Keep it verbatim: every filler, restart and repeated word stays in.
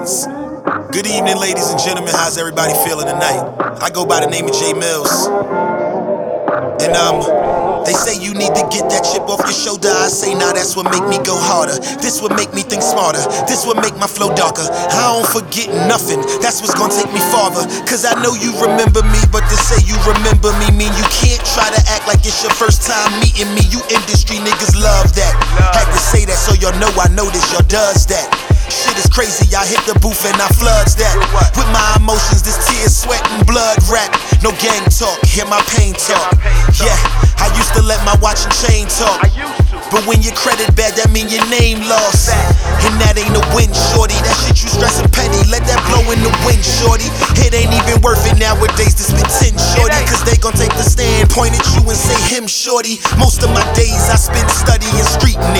Blessings. Good evening, ladies and gentlemen. How's everybody feeling tonight? I go by the name of Jay Mills. And um, they say you need to get that chip off your shoulder. I say, nah, that's what make me go harder. This would make me think smarter. This would make my flow darker. I don't forget nothing. That's what's gonna take me farther. Cause I know you remember me, but to say you remember me mean you can't try to act like it's your first time meeting me. You industry niggas love that. Had to say that so y'all know I know this, y'all does that. Shit is crazy, I hit the booth and I floods that. With my emotions, this tears, sweat and blood rap. No gang talk, hear my pain talk. Yeah, I used to let my watch and chain talk. But when your credit bad, that mean your name lost. And that ain't a win, shorty. That shit you stressin' penny, let that blow in the wind, shorty. It ain't even worth it nowadays to spit ten, shorty. Cause they gon' take the stand, point at you and say him, shorty. Most of my days I spent studying street niggas.